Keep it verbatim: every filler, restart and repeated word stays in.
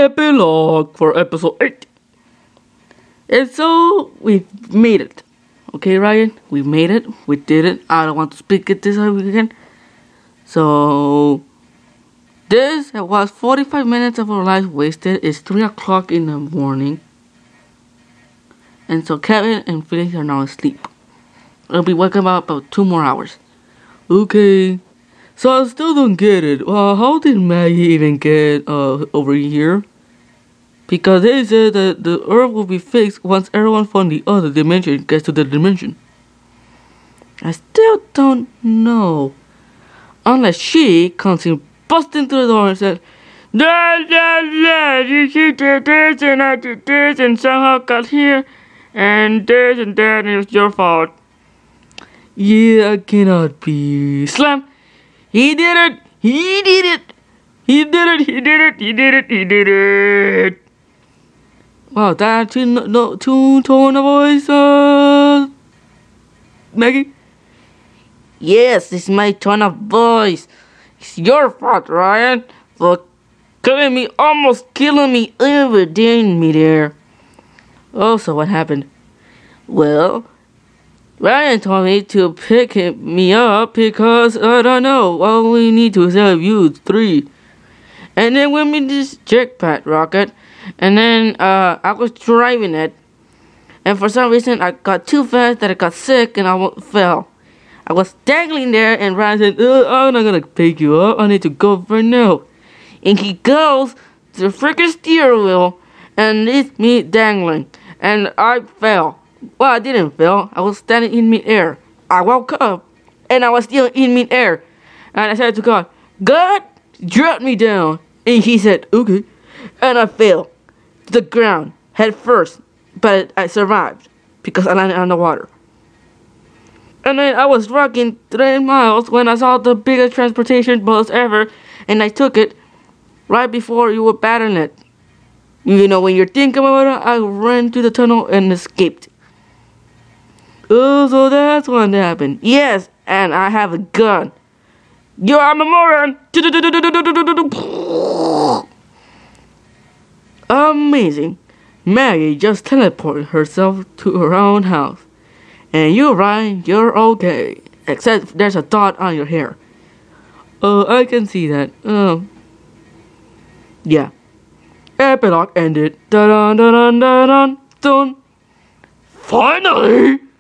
epilogue for episode eight. And so we made it. Okay, Ryan, we made it. We did it. I don't want to speak it this time again. So this was forty-five minutes of our life wasted. It's three o'clock in the morning. And so Kevin and Felix are now asleep. I'll be waking up about two more hours. Okay. So I still don't get it. Well, how did Maggie even get uh, over here? Because they said that the Earth will be fixed once everyone from the other dimension gets to the dimension. I still don't know. Unless she comes in busting through the door and said, Da da da, you did this and I did this and somehow got here and this and that and it was your fault. Yeah, I cannot be. Slam! He did it! He did it! He did it! He did it! He did it! He did it! Wow, that two no two tone of voice, uh, Maggie. Yes, it's my tone of voice. It's your fault, Ryan, for killing me, almost killing me, everything me there. Oh, so what happened? Well, Ryan told me to pick him, me up because, I don't know, all we need to save you three. And then we made this jetpack rocket, and then uh, I was driving it, and for some reason I got too fast that I got sick and I fell. I was dangling there, and Ryan said, uh, I'm not gonna pick you up, I need to go for now. And he goes to the freaking steering wheel and leaves me dangling, and I fell. Well, I didn't fail. I was standing in mid-air. I woke up, and I was still in mid-air. And I said to God, God, drop me down. And he said, okay. And I fell to the ground, head first. But I survived, because I landed on the water. And then I was rocking three miles when I saw the biggest transportation bus ever. And I took it right before you were battling it. You know, when you're thinking about it, I ran to the tunnel and escaped. Oh, so that's what happened. Yes, and I have a gun. Yo, I'm a moron. Amazing. Maggie just teleported herself to her own house. And you, Ryan, you're okay. Except there's a dot on your hair. Oh, I can see that. Oh. Yeah. Epilogue ended. Da-dun, da-dun, da-dun, dun. Finally!